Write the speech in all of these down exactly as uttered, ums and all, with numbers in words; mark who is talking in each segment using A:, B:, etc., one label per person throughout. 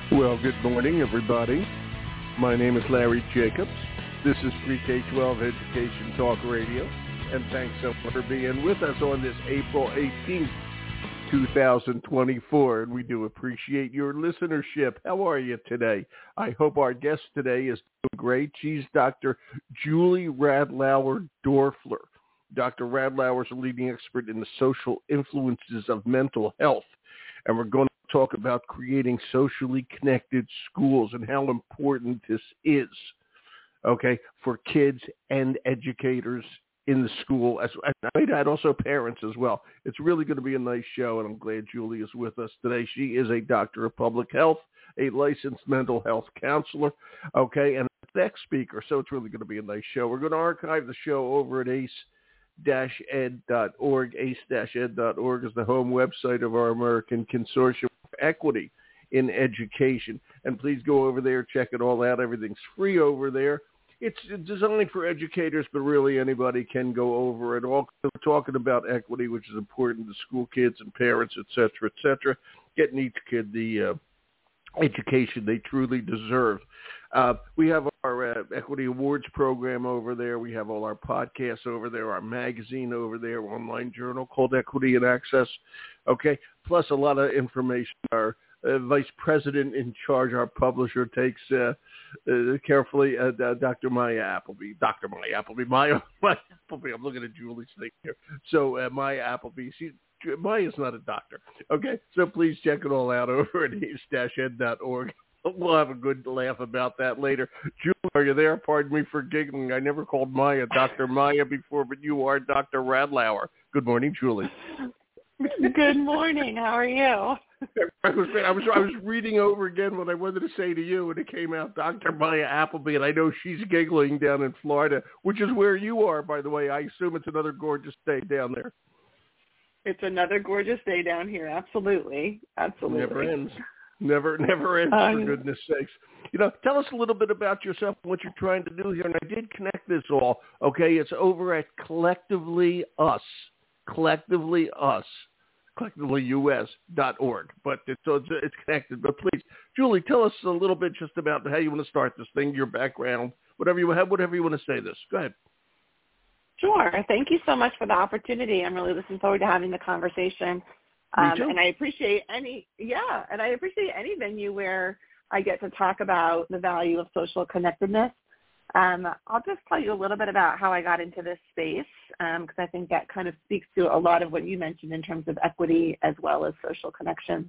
A: Well, good morning, everybody. My name is Larry Jacobs. This is Pre K twelve Education Talk Radio, and thanks so much for being with us on this April eighteenth, twenty twenty-four, and we do appreciate your listenership. How are you today? I hope our guest today is doing great. She's Doctor Julie Radlauer Dorfler. Doctor Radlauer is a leading expert in the social influences of mental health, and we're going to talk about creating socially connected schools and how important this is, okay, for kids and educators in the school, as I might add also parents as well. It's really going to be a nice show, and I'm glad Julie is with us today. She is a doctor of public health, a licensed mental health counselor, okay, and a next speaker, so it's really going to be a nice show. We're going to archive the show over at ace dash ed dot org. ace dash ed dot org is the home website of our American Consortium for Equity in Education, and please go over there, check it all out. Everything's free over there. It's designed for educators, but really anybody can go over it all. We're talking about equity, which is important to school kids and parents, et cetera, et cetera, getting each kid the uh, education they truly deserve. Uh, we have our uh, Equity Awards program over there. We have all our podcasts over there, our magazine over there, online journal called Equity and Access, okay, plus a lot of information. Our uh, vice president in charge, our publisher, takes uh, uh, carefully, uh, uh, Doctor Maya Appleby, Doctor Maya Appleby, Maya, Maya Appleby, I'm looking at Julie's thing here. So uh, Maya Appleby, she, Maya's not a doctor, okay, so please check it all out over at ace dash ed dot org. We'll have a good laugh about that later. Julie, are you there? Pardon me for giggling. I never called Maya Doctor Maya before, but you are Doctor Radlauer. Good morning, Julie.
B: Good morning. How are you?
A: I was, I was I was reading over again what I wanted to say to you, and it came out Doctor Maya Appleby, and I know she's giggling down in Florida, which is where you are, by the way. I assume it's another gorgeous day down there.
B: It's another gorgeous day down here. Absolutely. Absolutely.
A: Never ends. Never, never ends,
B: um,
A: for goodness sakes. You know, tell us a little bit about yourself and what you're trying to do here. And I did connect this all, okay? It's over at Collectively Us, Collectively Us, collectively U S dot org. But it's, so it's, it's connected. But please, Julie, tell us a little bit just about how you want to start this thing, your background, whatever you have, whatever you want to say this. Go ahead.
B: Sure. Thank you so much for the opportunity. I'm really looking forward to having the conversation. Um, and I appreciate any, yeah, and I appreciate any venue where I get to talk about the value of social connectedness. Um, I'll just tell you a little bit about how I got into this space, because um, I think that kind of speaks to a lot of what you mentioned in terms of equity as well as social connections.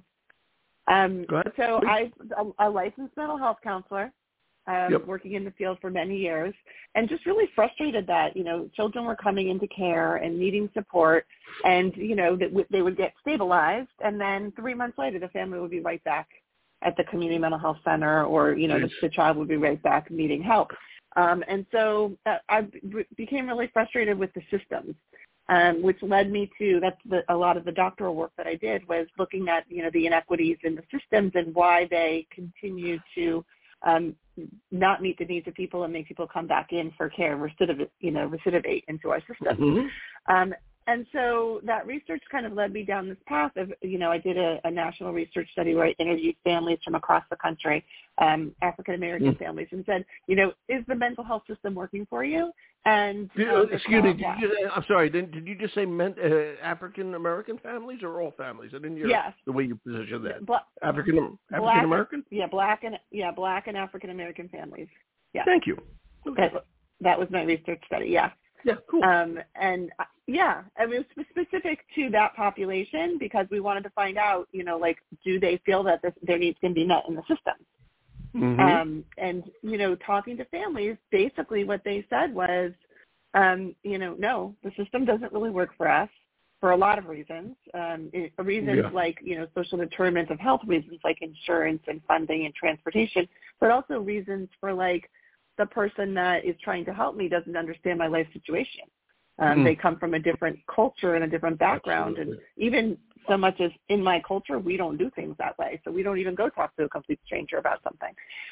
B: Um,
A: Go ahead.
B: So I'm a, a licensed mental health counselor. Um,
A: Yep.
B: working in the field for many years, and just really frustrated that, you know, children were coming into care and needing support, and, you know, that w- they would get stabilized, and then three months later the family would be right back at the community mental health center, or, you know, the, the child would be right back needing help. Um, and so uh, I b- became really frustrated with the systems, um, which led me to, that's the, a lot of the doctoral work that I did was looking at, you know, the inequities in the systems and why they continue to um, not meet the needs of people and make people come back in for care, recidivate, you know, recidivate into our system. Mm-hmm. Um, and so that research kind of led me down this path of, you know, I did a, a national research study where I interviewed families from across the country, um, African-American mm-hmm. families, and said, you know, is the mental health system working for you? And
A: did,
B: uh,
A: excuse me, did you just, I'm sorry, did, did you just say men, uh, African-American families or all families? I didn't hear
B: yes.
A: the way you positioned that.
B: Bla-
A: African, African-American?
B: Yeah, black and, yeah, black and African-American families. Yeah.
A: Thank you.
B: Okay. That, that was my research study, yeah.
A: Yeah, cool.
B: Um, and, uh, yeah, I mean, it was specific to that population because we wanted to find out, you know, like, do they feel that this, their needs can be met in the system? Mm-hmm. Um, and, you know, talking to families, basically what they said was, um, you know, no, the system doesn't really work for us for a lot of reasons. Um, it, reasons yeah. like, you know, social determinants of health reasons like insurance and funding and transportation, but also reasons for, like, the person that is trying to help me doesn't understand my life situation. Um, mm. They come from a different culture and a different background. Absolutely. And even so much as in my culture, we don't do things that way. So we don't even go talk to a complete stranger about something.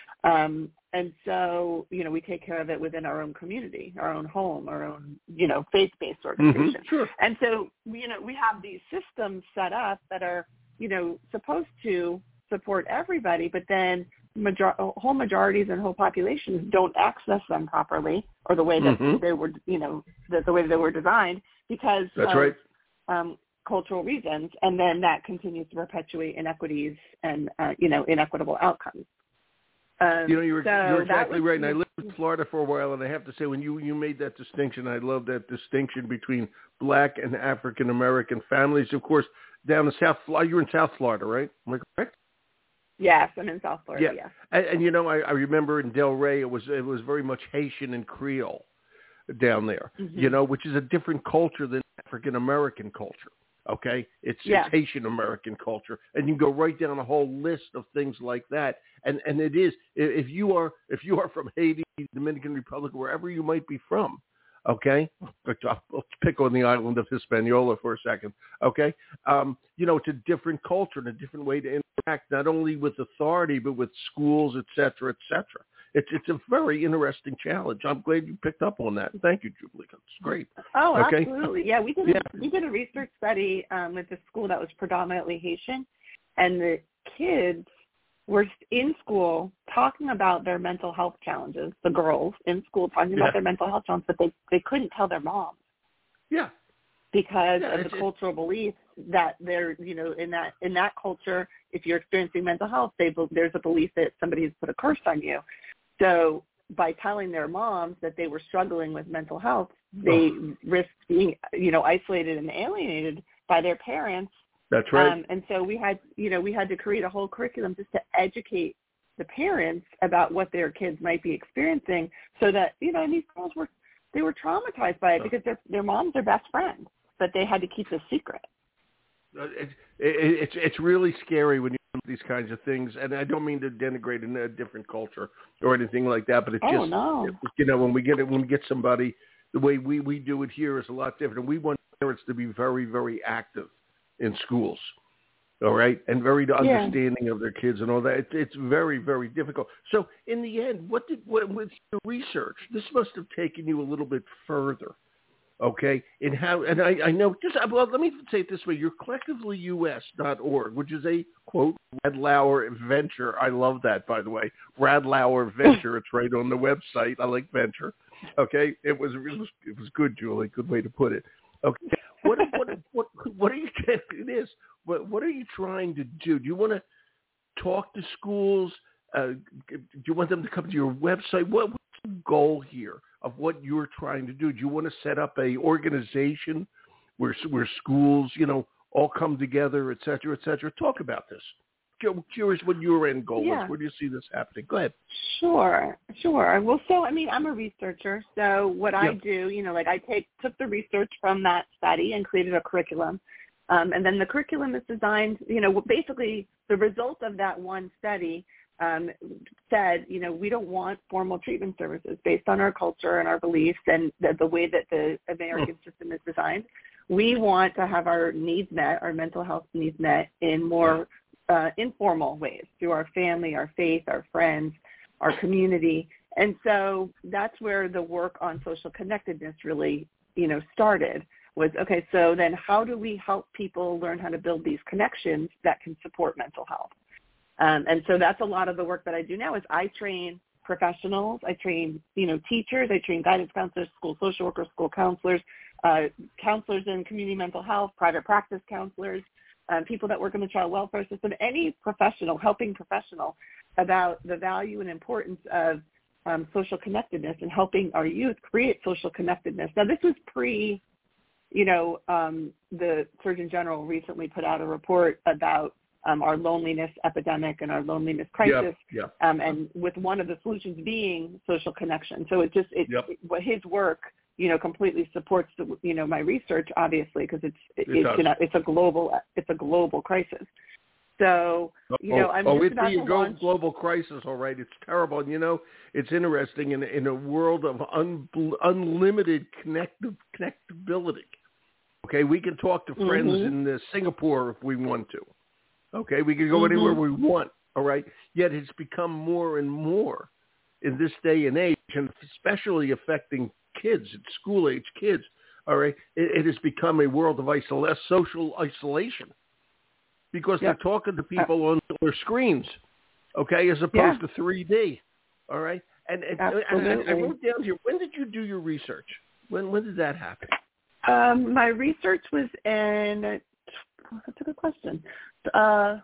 B: Um, and so, you know, we take care of it within our own community, our own home, our own, you know, faith-based organization.
A: Mm-hmm. Sure.
B: And so, you know, we have these systems set up that are, you know, supposed to support everybody, but then major- whole majorities and whole populations don't access them properly, or the way that
A: mm-hmm.
B: they were, you know, the, the way they were designed because
A: That's
B: of
A: right.
B: um, cultural reasons, and then that continues to perpetuate inequities and, uh, you know, inequitable outcomes. Um,
A: you know, you're,
B: so
A: you're exactly
B: was,
A: right. And I lived in Florida for a while, and I have to say, when you, you made that distinction, I love that distinction between Black and African American families. Of course, down in South Florida, you're in South Florida, right? Am I correct?
B: Yes, I'm in South Florida.
A: Yeah,
B: yeah.
A: and, and you know, I, I remember in Delray, it was it was very much Haitian and Creole down there. Mm-hmm. You know, which is a different culture than African American culture. Okay, it's,
B: yeah.
A: it's Haitian American culture, and you go right down a whole list of things like that. And and it is, if you are if you are from Haiti, Dominican Republic, wherever you might be from, okay, let's pick on the island of Hispaniola for a second. Okay, um, you know, it's a different culture and a different way to interact, not only with authority but with schools, et cetera, et cetera. It's it's a very interesting challenge. I'm glad you picked up on that. Thank you, Jubilee. It's great.
B: Oh,
A: okay?
B: Absolutely. Yeah, we did
A: yeah.
B: A, we did a research study um, with a school that was predominantly Haitian, and the kids were in school talking about their mental health challenges. The girls in school talking
A: yeah.
B: about their mental health challenges, but they they couldn't tell their moms.
A: Yeah.
B: Because
A: yeah,
B: of the cultural belief that they're, you know, in that in that culture, if you're experiencing mental health, they there's a belief that somebody has put a curse on you. So by telling their moms that they were struggling with mental health, they oh. risked being, you know, isolated and alienated by their parents.
A: That's right.
B: Um, and so we had, you know, we had to create a whole curriculum just to educate the parents about what their kids might be experiencing, so that, you know, and these girls were, they were traumatized by it because their their mom's their best friend, but they had to keep this secret.
A: It, it, it's it's really scary when you do these kinds of things, and I don't mean to denigrate a different culture or anything like that, but it's
B: oh,
A: just
B: no.
A: you know when we get it when we get somebody, the way we, we do it here is a lot different, and we want parents to be very very active in schools, all right, and very understanding yeah. of their kids and all that. It, it's very very difficult. So in the end, what did what with your research? This must have taken you a little bit further. Okay, and how, and I, I know, just, well, let me say it this way. You're collectively U S dot org, which is a, quote, Radlauer venture. I love that, by the way. Radlauer venture. It's right on the website. I like venture. Okay, it was, it was, it was good, Julie. Good way to put it. Okay, what, what, what, what are you, it is, what, what are you trying to do? Do you want to talk to schools? Uh, do you want them to come to your website? What, what's the goal here of what you're trying to do? Do you want to set up a organization where where schools, you know, all come together, et cetera, et cetera? Talk about this. Curious what your end goal
B: yeah.
A: is. Where do you see this happening? Go ahead.
B: Sure, sure. Well, so, I mean, I'm a researcher. So what
A: yeah.
B: I do, you know, like I take took the research from that study and created a curriculum. Um, and then the curriculum is designed, you know, basically the result of that one study Um, said, you know, we don't want formal treatment services based on our culture and our beliefs and the, the way that the American oh. system is designed. We want to have our needs met, our mental health needs met in more uh, informal ways through our family, our faith, our friends, our community. And so that's where the work on social connectedness really, you know, started. Was, okay, so then how do we help people learn how to build these connections that can support mental health? Um, and so that's a lot of the work that I do now is I train professionals, I train, you know, teachers, I train guidance counselors, school social workers, school counselors, uh, counselors in community mental health, private practice counselors, um, people that work in the child welfare system, any professional, helping professional about the value and importance of um, social connectedness and helping our youth create social connectedness. Now, this was pre, you know, um, the Surgeon General recently put out a report about Um, our loneliness epidemic and our loneliness crisis,
A: yep, yep.
B: Um, and with one of the solutions being social connection. So it just, it,
A: yep.
B: it what his work, you know, completely supports the, you know, my research, obviously, because it's it,
A: it
B: it's, gonna, it's a global it's a global crisis. So you
A: oh,
B: know, I'm
A: oh,
B: just
A: it's
B: about
A: a
B: to
A: go-
B: launch.
A: global crisis, all right. It's terrible, and you know, it's interesting in in a world of un, unlimited connective connectability. Okay, we can talk to friends
B: mm-hmm.
A: in uh, Singapore if we want to. Okay, we can go
B: mm-hmm.
A: anywhere we want, all right? Yet it's become more and more in this day and age, and especially affecting kids, school-age kids, all right? It, it has become a world of isolation, social isolation, because yep. they're talking to people on, their screens, okay, as opposed
B: Yeah.
A: to three D. All right, and, and, and I, I wrote down here. When did you do your research? When when did that happen?
B: Um, my research was in. Oh, that's a good question. Uh,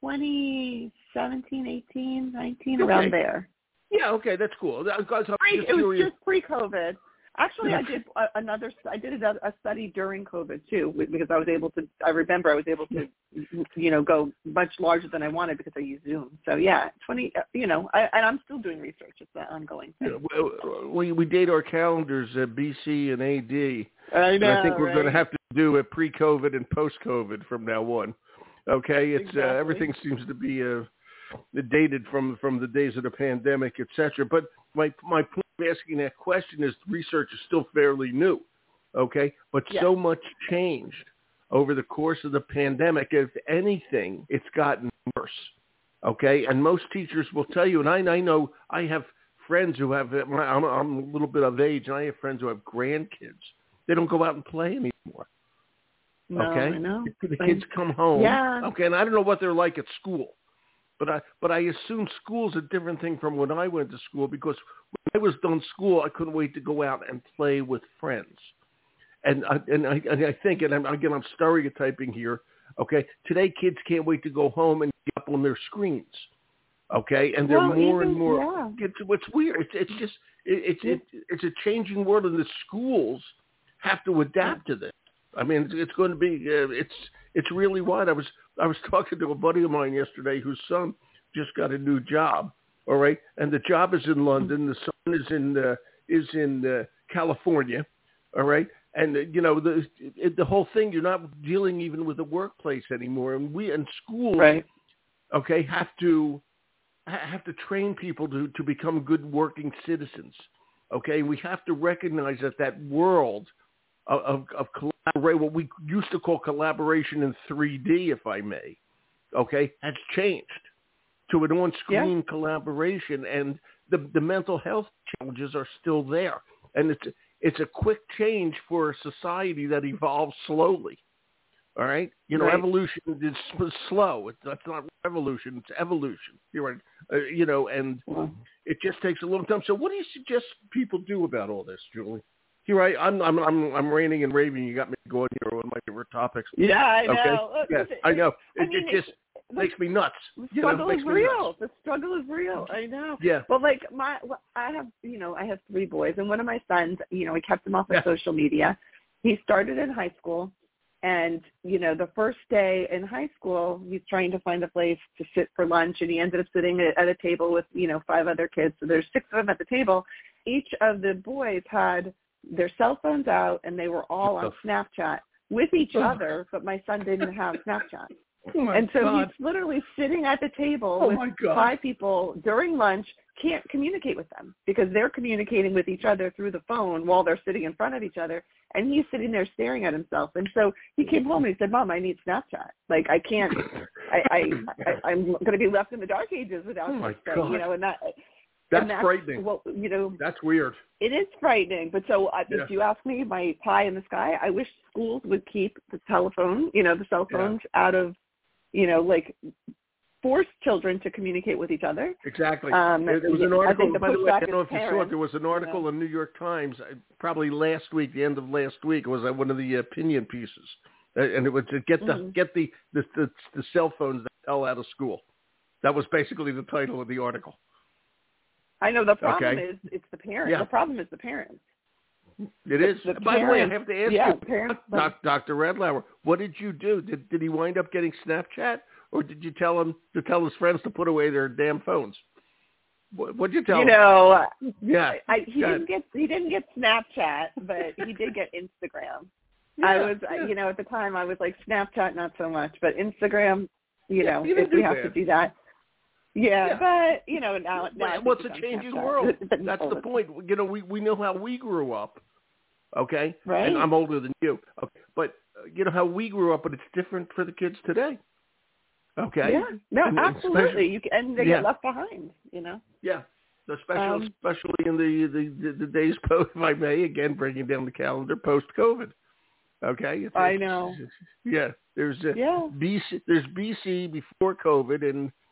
B: twenty seventeen, eighteen, nineteen,
A: Okay.
B: around there.
A: Yeah, okay, that's cool. That, I'm just
B: Pre, it was
A: curious.
B: just pre-COVID. Actually, I did a, another. I did a, a study during COVID too, because I was able to. I remember I was able to, you know, go much larger than I wanted because I used Zoom. So yeah, twenty. You know, I, and I'm still doing research. It's an ongoing thing.
A: Yeah, we we date our calendars uh, B C and A D.
B: I know.
A: And I think we're
B: right?
A: going to have to do a pre-COVID and post-COVID from now on. Okay, it's
B: Exactly.
A: uh, everything seems to be uh, dated from from the days of the pandemic, et cetera. But my my point of asking that question is research is still fairly new, okay? But
B: Yeah.
A: so much changed over the course of the pandemic. If anything, it's gotten worse, okay? And most teachers will tell you, and I, I know I have friends who have, I'm, I'm a little bit of age, and I have friends who have grandkids. They don't go out and play anymore.
B: No,
A: okay,
B: I know.
A: the kids come home.
B: Yeah.
A: Okay, and I don't know what they're like at school, but I but I assume school's a different thing from when I went to school, because when I was done school, I couldn't wait to go out and play with friends. And I, and I and I think, and I'm, again, I'm stereotyping here. Okay, today kids can't wait to go home and get up on their screens. Okay, and they're
B: well,
A: more
B: even,
A: and more.
B: Yeah.
A: It's what's weird. It's it's just it, it's it, it's a changing world, and the schools have to adapt to this. I mean, it's, it's going to be uh, it's it's really wide. I was I was talking to a buddy of mine yesterday whose son just got a new job. All right, and the job is in London. The son is in uh, is in uh, California. All right, and uh, you know the it, the whole thing. You're not dealing even with the workplace anymore, and we and schools,
B: right.
A: okay, have to have to train people to to become good working citizens. Okay, we have to recognize that that world of, of, of collaborate, what we used to call collaboration in three D, if I may, okay, has changed to an on-screen yeah. collaboration, and the, the mental health challenges are still there. And it's, it's a quick change for a society that evolves slowly, all right? You know,
B: right.
A: evolution is slow. It's, that's not revolution, it's evolution, you're right. Uh, you know, and yeah. it just takes a long time. So what do you suggest people do about all this, Julie? Here I, I'm, I'm, I'm, I'm ranting and raving. You got me going here. One of my favorite topics.
B: Yeah, I
A: okay?
B: know.
A: Yeah,
B: it,
A: I know. It,
B: I mean,
A: it just
B: it,
A: makes me nuts.
B: The
A: you
B: struggle
A: know,
B: is real. The struggle is real. I know.
A: Yeah.
B: Well, like my, I have, you know, I have three boys, and one of my sons, you know, we kept him off of
A: yeah.
B: social media. He started in high school, and you know, the first day in high school, he's trying to find a place to sit for lunch, and he ended up sitting at a table with, you know, five other kids. So there's six of them at the table. Each of the boys had their cell phones out, and they were all on Snapchat with each
A: oh.
B: other, but my son didn't have Snapchat.
A: Oh
B: and so
A: God.
B: he's literally sitting at the table
A: oh
B: with five people during lunch, can't communicate with them because they're communicating with each other through the phone while they're sitting in front of each other, and he's sitting there staring at himself. And so he came home and he said, Mom, I need Snapchat. Like, I can't, I, I, I, I'm going to be left in the dark ages without
A: oh my
B: this thing,
A: God.
B: you know, and that,
A: That's,
B: and that's
A: frightening.
B: Well, you know,
A: that's weird.
B: It is frightening. But so uh,
A: yeah.
B: if you ask me, my pie in the sky, I wish schools would keep the telephone, you know, the cell phones yeah. out of, you know, like force children to communicate with each other.
A: Exactly.
B: Um,
A: there, there was an article,
B: the
A: by the way, I don't know if
B: parents,
A: you saw it, there was an article
B: you know?
A: in New York Times, probably last week, the end of last week, it was uh, one of the opinion pieces. Uh, and it was to get the,
B: mm-hmm.
A: get the, the, the, the cell phones the hell out of school. That was basically the title of the article.
B: I know the problem
A: okay.
B: is it's the parents.
A: Yeah.
B: The problem is the parents.
A: It is.
B: The
A: By
B: parents,
A: the way, I have to ask
B: yeah,
A: you,
B: parents,
A: Doc, Doctor Redlauer, what did you do? Did did he wind up getting Snapchat, or did you tell him to tell his friends to put away their damn phones? What did you tell
B: you
A: him?
B: You know,
A: yeah,
B: I, he
A: God.
B: didn't get he didn't get Snapchat, but he did get Instagram.
A: Yeah,
B: I was,
A: yeah.
B: you know, at the time I was like Snapchat, not so much, but Instagram, you
A: yeah,
B: know,
A: you
B: if we have
A: that.
B: to do that. Yeah, yeah, but you know now. now
A: well, it's a changing
B: Snapchat.
A: world.
B: But
A: That's the point. You know, we we know how we grew up. Okay,
B: right.
A: And I'm older than you. Okay, but uh, you know how we grew up, but it's different for the kids today. Okay.
B: Yeah. No,
A: and,
B: absolutely. You can, and they
A: yeah.
B: get left behind. You know.
A: Yeah. Especially, um, especially in the, the, the, the days post, if I may, again bringing down the calendar post COVID. Okay. It's,
B: I
A: it's,
B: know.
A: It's, yeah. There's a
B: yeah.
A: B C. There's B C before COVID, and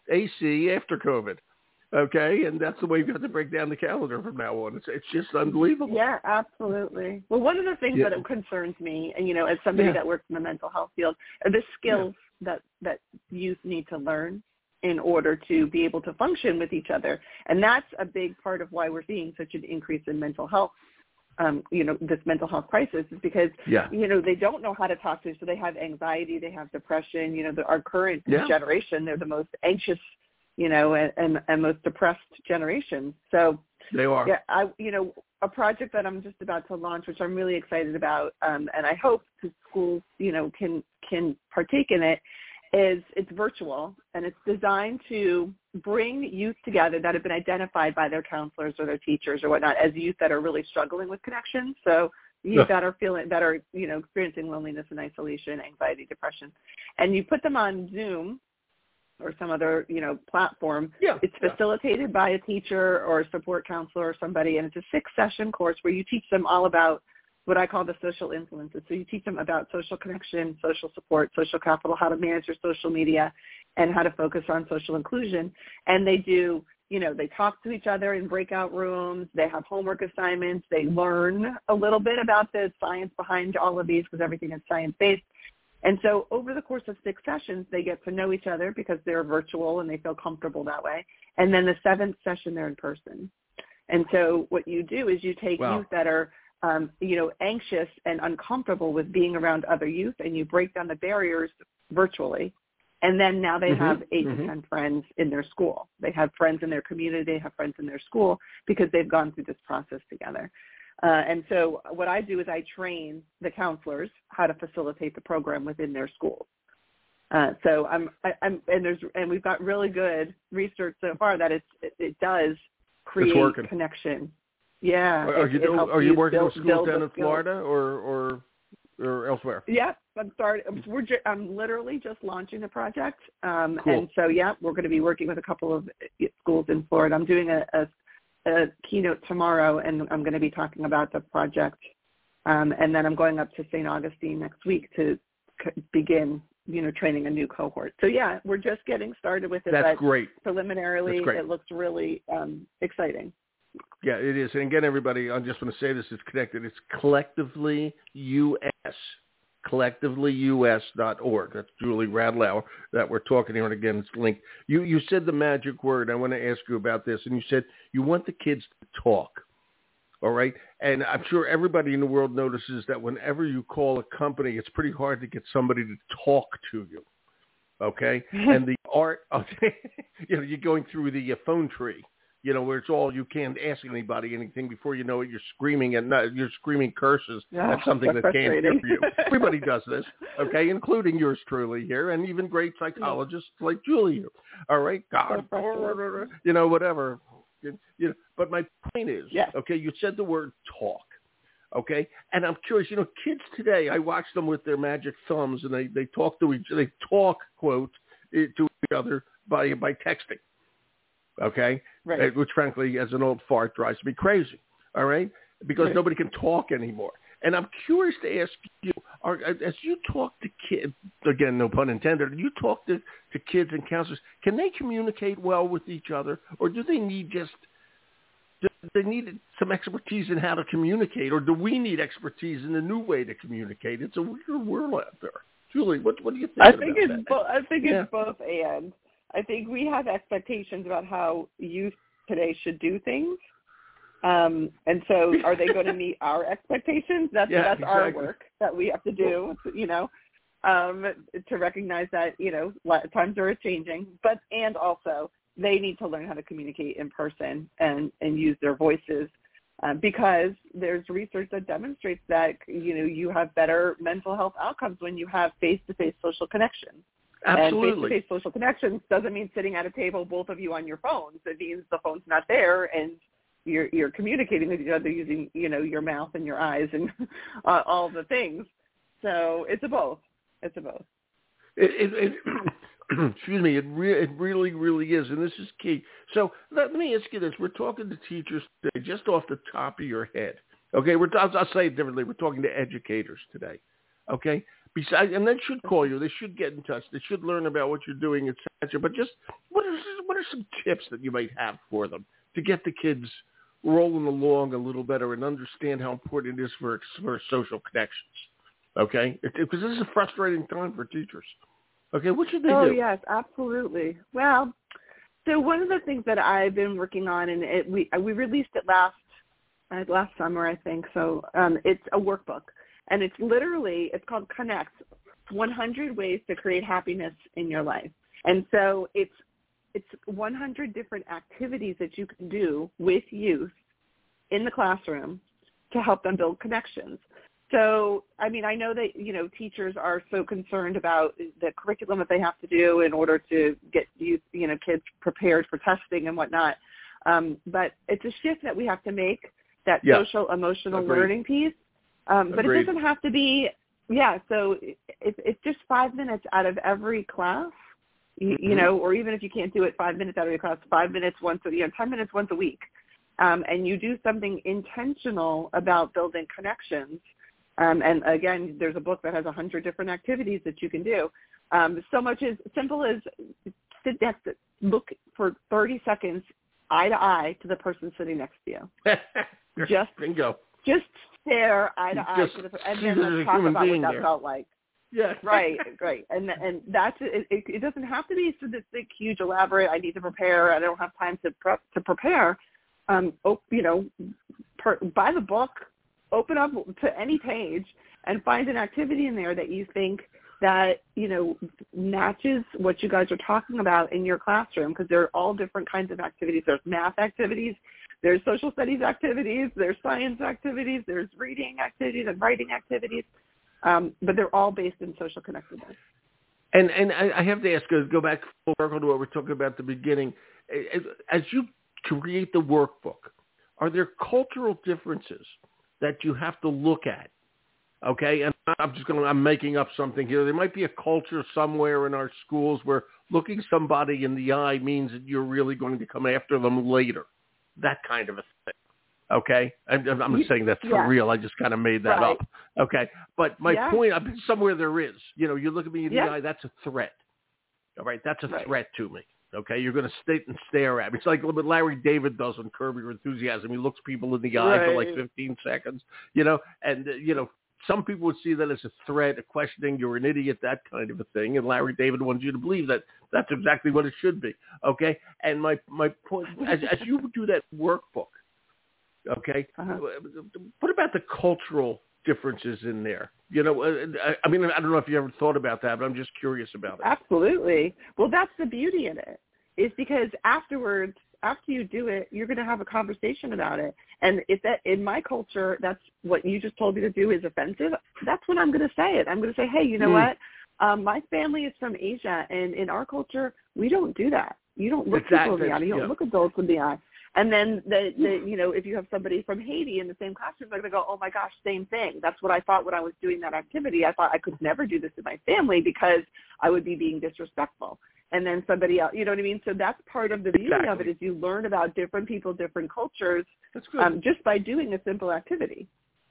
A: A C after COVID. Okay, and that's the way you have to break down the calendar from now on. It's it's just unbelievable.
B: Yeah, absolutely. Well, one of the things yeah. that concerns me, and you know, as somebody yeah. that works in the mental health field, are the skills yeah. that that youth need to learn in order to be able to function with each other, and that's a big part of why we're seeing such an increase in mental health. Um, you know, this mental health crisis is because yeah. you know they don't know how to talk to, so they have anxiety, they have depression. You know, the, our current yeah. generation, they're the most anxious. You know, and, and, and most depressed generation. So
A: they are.
B: Yeah, I, you know, a project that I'm just about to launch, which I'm really excited about, um, and I hope the schools, you know, can can partake in it, is it's virtual and it's designed to bring youth together that have been identified by their counselors or their teachers or whatnot as youth that are really struggling with connection. So youth yeah. that are feeling that are you know experiencing loneliness and isolation, anxiety, depression, and you put them on Zoom or some other, you know, platform.
A: Yeah,
B: it's facilitated yeah. by a teacher or a support counselor or somebody, and it's a six-session course where you teach them all about what I call the social influences. So you teach them about social connection, social support, social capital, how to manage their social media, and how to focus on social inclusion. And they do, you know, they talk to each other in breakout rooms. They have homework assignments. They learn a little bit about the science behind all of these because everything is science-based. And so over the course of six sessions, they get to know each other because they're virtual and they feel comfortable that way. And then the seventh session, they're in person. And so what you do is you take wow. youth that are, um, you know, anxious and uncomfortable with being around other youth, and you break down the barriers virtually. And then now they mm-hmm. have eight mm-hmm. to ten friends in their school. They have friends in their community. They have friends in their school because they've gone through this process together. Uh, and so what I do is I train the counselors how to facilitate the program within their schools. Uh, so I'm, I, I'm, and there's, and we've got really good research so far that it's, it, it does create connection. Yeah.
A: Are, are
B: it,
A: you,
B: it
A: are you working
B: build,
A: with schools down in
B: skills.
A: Florida or, or, or elsewhere?
B: Yeah, I'm starting. We're ju- I'm literally just launching the project. Um,
A: cool.
B: And so, yeah, we're going to be working with a couple of schools in Florida. I'm doing a, a a keynote tomorrow, and I'm going to be talking about the project. Um, and then I'm going up to Saint Augustine next week to c- begin, you know, training a new cohort. So, yeah, we're just getting started with it.
A: That's
B: but
A: great.
B: Preliminarily,
A: That's great.
B: It looks really um, exciting.
A: Yeah, it is. And again, everybody, I just want to say this is connected. It's Collectively U S. collectively U S dot org. That's Julie Radlow that we're talking here, and again, it's linked. You you said the magic word. I want to ask you about this, and you said you want the kids to talk, all right? And I'm sure everybody in the world notices that whenever you call a company, it's pretty hard to get somebody to talk to you, okay? And the art of, you know, you're going through the uh, phone tree. You know, where it's all, you can't ask anybody anything before you know it. You're screaming and you're screaming curses
B: yeah,
A: at something that can't hear you. Everybody does this, okay, including yours truly here, and even great psychologists yeah. like Julie here. All right, God, so you know, whatever. You know, but my point is,
B: yeah.
A: okay, you said the word talk, okay, and I'm curious. You know, kids today, I watch them with their magic thumbs, and they they talk to each, they talk quote to each other by by texting. Okay,
B: right.
A: Which frankly, as an old fart, drives me crazy. All right, because right. nobody can talk anymore. And I'm curious to ask you, are, as you talk to kids, again, no pun intended, you talk to, to kids and counselors, can they communicate well with each other, or do they need just do they need some expertise in how to communicate, or do we need expertise in a new way to communicate? It's a weird world out there. Julie, what what do you think?
B: I
A: about
B: think it's
A: that?
B: bo- I think
A: yeah.
B: it's both and. I think we have expectations about how youth today should do things. Um, and so are they going to meet our expectations? That's
A: yeah,
B: that's
A: exactly.
B: our work that we have to do, you know, um, to recognize that, you know, times are changing. But and also they need to learn how to communicate in person and, and use their voices uh, because there's research that demonstrates that, you know, you have better mental health outcomes when you have face-to-face social connections.
A: Absolutely.
B: And face-to-face social connections doesn't mean sitting at a table, both of you on your phones. It means the phone's not there and you're you're communicating with each other using, you know, your mouth and your eyes and uh, all the things. So it's a both. It's a both.
A: It, it, it, excuse me. It, re- it really, really is, and this is key. So let, let me ask you this: we're talking to teachers today, just off the top of your head. Okay, we're I'll, I'll say it differently. We're talking to educators today. Okay. Besides, and they should call you. They should get in touch. They should learn about what you're doing, et cetera. But just what are what are some tips that you might have for them to get the kids rolling along a little better and understand how important it is for for social connections? Okay, because this is a frustrating time for teachers. Okay, what should they
B: oh,
A: do?
B: Oh yes, absolutely. Well, so one of the things that I've been working on, and it, we we released it last uh, last summer, I think. So um, it's a workbook. And it's literally, it's called Connect, one hundred ways to create happiness in your life. And so it's it's one hundred different activities that you can do with youth in the classroom to help them build connections. So, I mean, I know that, you know, teachers are so concerned about the curriculum that they have to do in order to get youth, you know, kids prepared for testing and whatnot. Um, but it's a shift that we have to make, that
A: yeah.
B: social, emotional
A: Agreed.
B: learning piece. Um, but
A: Agreed.
B: it doesn't have to be, yeah, so it, it's just five minutes out of every class, you,
A: mm-hmm.
B: you know, or even if you can't do it five minutes out of your class, five minutes once, a, you know, ten minutes once a week. Um, and you do something intentional about building connections. Um, and again, there's a book that has one hundred different activities that you can do. Um, so much as simple as sit next, look for thirty seconds eye to eye to the person sitting next to you. just
A: Bingo.
B: Just stare eye to eye
A: Just
B: to the person, and
A: see
B: then let's talk about what that
A: there.
B: felt like.
A: Yeah.
B: Right, right. And and that's it, it. It doesn't have to be so this big, huge, elaborate. I need to prepare. I don't have time to prep to prepare. Um, oh, you know, per, buy the book, open up to any page, and find an activity in there that you think that, you know, matches what you guys are talking about in your classroom, because there are all different kinds of activities. There's math activities, there's social studies activities, there's science activities, there's reading activities and writing activities, um, but they're all based in social connectedness.
A: And and I have to ask, go back full circle to what we're talking about at the beginning. As you create the workbook, are there cultural differences that you have to look at? Okay, and I'm just going. I'm making up something here. There might be a culture somewhere in our schools where looking somebody in the eye means that you're really going to come after them later. That kind of a thing. Okay, I'm, I'm not saying that's for
B: yeah.
A: real. I just kind of made that
B: right.
A: up. Okay, but my
B: yeah.
A: point, I've been somewhere there is. You know, you look at me in the
B: yeah.
A: eye. That's a threat. All right, that's a
B: right.
A: threat to me. Okay, you're going to sit and stare at me. It's like what Larry David does on Curb Your Enthusiasm. He looks people in the eye
B: right.
A: for like fifteen seconds. You know, and uh, you know. Some people would see that as a threat, a questioning, you're an idiot, that kind of a thing. And Larry David wants you to believe that that's exactly what it should be. Okay. And my, my point, as, as you do that workbook, okay, uh-huh. what about the cultural differences in there? You know, I, I mean, I don't know if you ever thought about that, but I'm just curious about it.
B: Absolutely. Well, that's the beauty in it, is because afterwards, after you do it, you're going to have a conversation about it. And if that, in my culture, that's what you just told me to do is offensive, that's when I'm going to say it. I'm going to say, hey, you know mm. what? Um, my family is from Asia, and in our culture, we don't do that. You don't look
A: exactly.
B: people in the eye. You don't yeah. look adults in the eye. And then, the, the, you know, if you have somebody from Haiti in the same classroom, they're going to go, oh, my gosh, same thing. That's what I thought when I was doing that activity. I thought I could never do this in my family because I would be being disrespectful. And then somebody else, you know what I mean? So that's part of the beauty
A: exactly.
B: of it, is you learn about different people, different cultures,
A: that's good.
B: Um, just by doing a simple activity.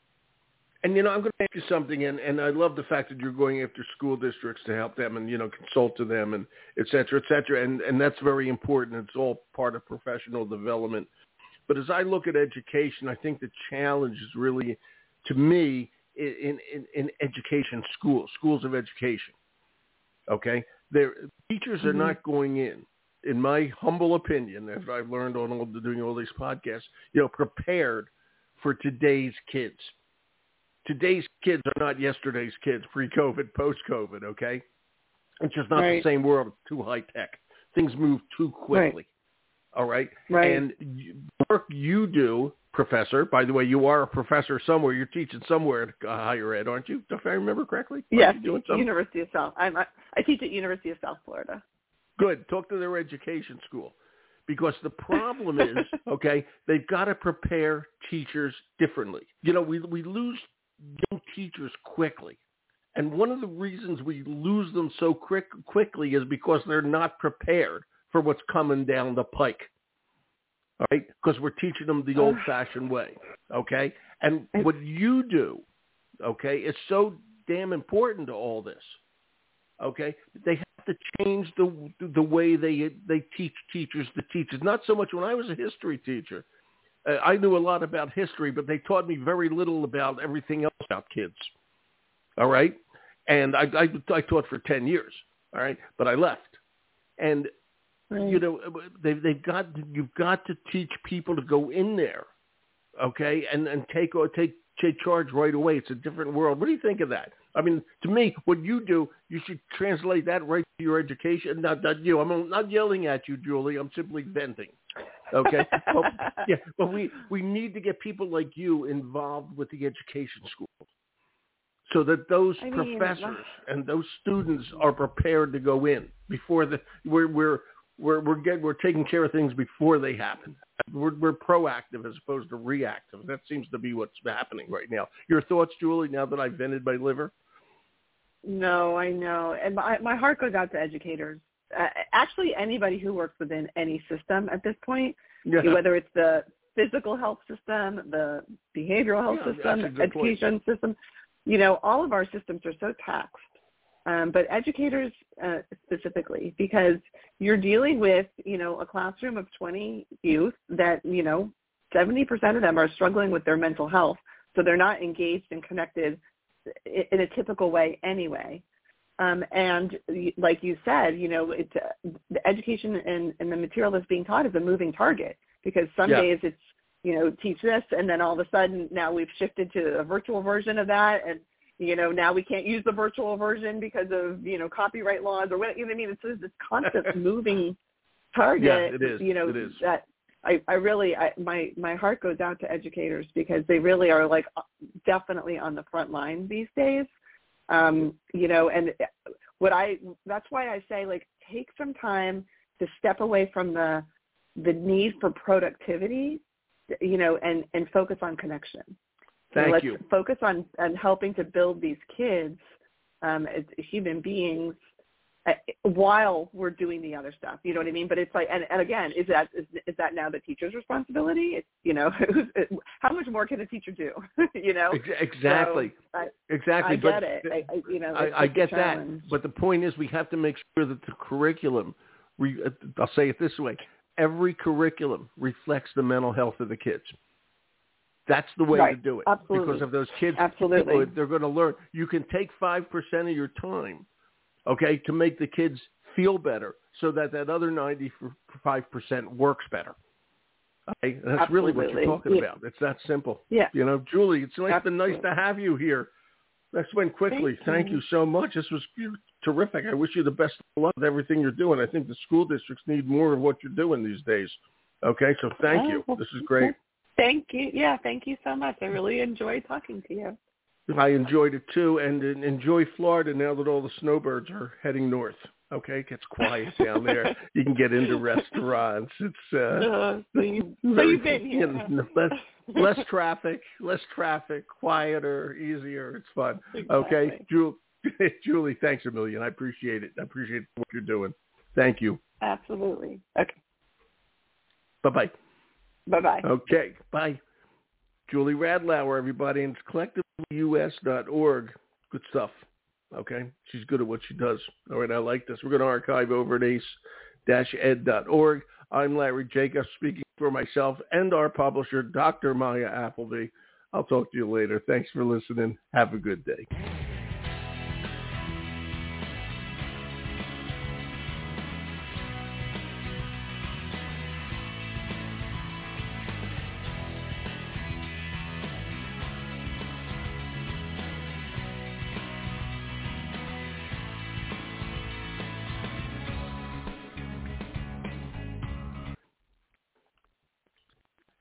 A: And, you know, I'm going to ask you something, and, and I love the fact that you're going after school districts to help them and, you know, consult to them and et cetera, et cetera. And, and that's very important. It's all part of professional development. But as I look at education, I think the challenge is really, to me, in, in, in education, schools, schools of education. Okay? Their teachers are mm-hmm. not going in, in my humble opinion, as I've learned on all, doing all these podcasts, you know, prepared for today's kids. Today's kids are not yesterday's kids, pre-COVID, post-COVID, okay? It's just not
B: right.
A: the same world. It's too high-tech. Things move too quickly,
B: right.
A: all right?
B: right?
A: And you, the work you do, Professor, by the way, you are a professor somewhere. You're teaching somewhere at uh, higher ed, aren't you, if I remember correctly?
B: Yes,
A: doing
B: University of South. I'm, I, I teach at University of South Florida.
A: Good. Talk to their education school. Because the problem is, okay, they've got to prepare teachers differently. You know, we we lose young teachers quickly. And one of the reasons we lose them so quick, quickly is because they're not prepared for what's coming down the pike. All right? Because we're teaching them the old-fashioned way. Okay? And what you do, okay, is so damn important to all this. Okay, they have to change the the way they they teach teachers to teach. It's not so much when I was a history teacher. Uh, I knew a lot about history, but they taught me very little about everything else about kids. All right, and I I, I taught for ten years. All right, but I left, and right. you know they they've got you've got to teach people to go in there, okay, and and take or take take charge right away. It's a different world. What do you think of that? I mean, to me, what you do, you should translate that right to your education. Not, not you. I'm not yelling at you, Julie. I'm simply venting. Okay? but, yeah, but we, we need to get people like you involved with the education schools so that those I mean, professors and those students are prepared to go in before the we're we're we're we're getting, we're taking care of things before they happen. We're, we're proactive as opposed to reactive. That seems to be what's happening right now. Your thoughts, Julie? Now that I've vented my liver.
B: No, I know. And my, my heart goes out to educators. Uh, actually, anybody who works within any system at this point, yeah. whether it's the physical health system, the behavioral health yeah, system, education point. system, you know, all of our systems are so taxed. Um, but educators uh, specifically, because you're dealing with, you know, a classroom of twenty youth that, you know, seventy percent of them are struggling with their mental health. So they're not engaged and connected in a typical way anyway. Um, and like you said, you know, it, uh, the education and, and the material that's being taught is a moving target because some yeah. days it's, you know, teach this and then all of a sudden now we've shifted to a virtual version of that. And, you know, now we can't use the virtual version because of, you know, copyright laws or what, you know what I mean? It's this constant moving target,
A: yeah, it is.
B: you know,
A: it is.
B: that I, I really, I, my, my heart goes out to educators because they really are like definitely on the front line these days. Um, you know, and what I, that's why I say like, take some time to step away from the, the need for productivity, you know, and, and focus on connection.
A: Thank
B: so let's
A: you.
B: Focus on, on helping to build these kids um, as human beings while we're doing the other stuff, you know what I mean? But it's like, and, and again, is that is, is that now the teacher's responsibility? It's, you know, how much more can a teacher do? you know,
A: exactly,
B: so I,
A: exactly.
B: I
A: but
B: get it. I, I, you know,
A: I, I get that. But the point is, we have to make sure that the curriculum. Re, I'll say it this way: every curriculum reflects the mental health of the kids. That's the way
B: right.
A: to do it.
B: Absolutely.
A: Because if those kids,
B: absolutely,
A: people, they're going to learn. You can take five percent of your time. Okay, to make the kids feel better so that that other ninety-five percent works better. Okay, that's
B: Absolutely.
A: really what you're talking
B: yeah.
A: about. It's that simple.
B: Yeah.
A: You know, Julie, it's nice, been
B: Absolutely.
A: nice to have you here. This went quickly.
B: Thank,
A: Thank
B: you.
A: you so much. This was terrific. I wish you the best of luck with everything you're doing. I think the school districts need more of what you're doing these days. Okay, so thank you. This is great.
B: Thank you. Yeah, thank you so much. I really enjoyed talking to you.
A: I enjoyed it too, and enjoy Florida now that all the snowbirds are heading north. Okay, it gets quiet down there. You can get into restaurants. It's uh,
B: uh so, you, so you've been here.
A: You know, less, less traffic, less traffic, quieter, easier. It's fun.
B: Exactly.
A: Okay, Julie, Julie, thanks a million. I appreciate it. I appreciate what you're doing. Thank you.
B: Absolutely. Okay.
A: Bye bye.
B: Bye bye.
A: Okay. Bye. Julie Radlauer, everybody, and it's collectively U S dot org. Good stuff. Okay? She's good at what she does. All right, I like this. We're going to archive over at ace dash ed dot org. I'm Larry Jacobs, speaking for myself and our publisher, Doctor Maya Appleby. I'll talk to you later. Thanks for listening. Have a good day.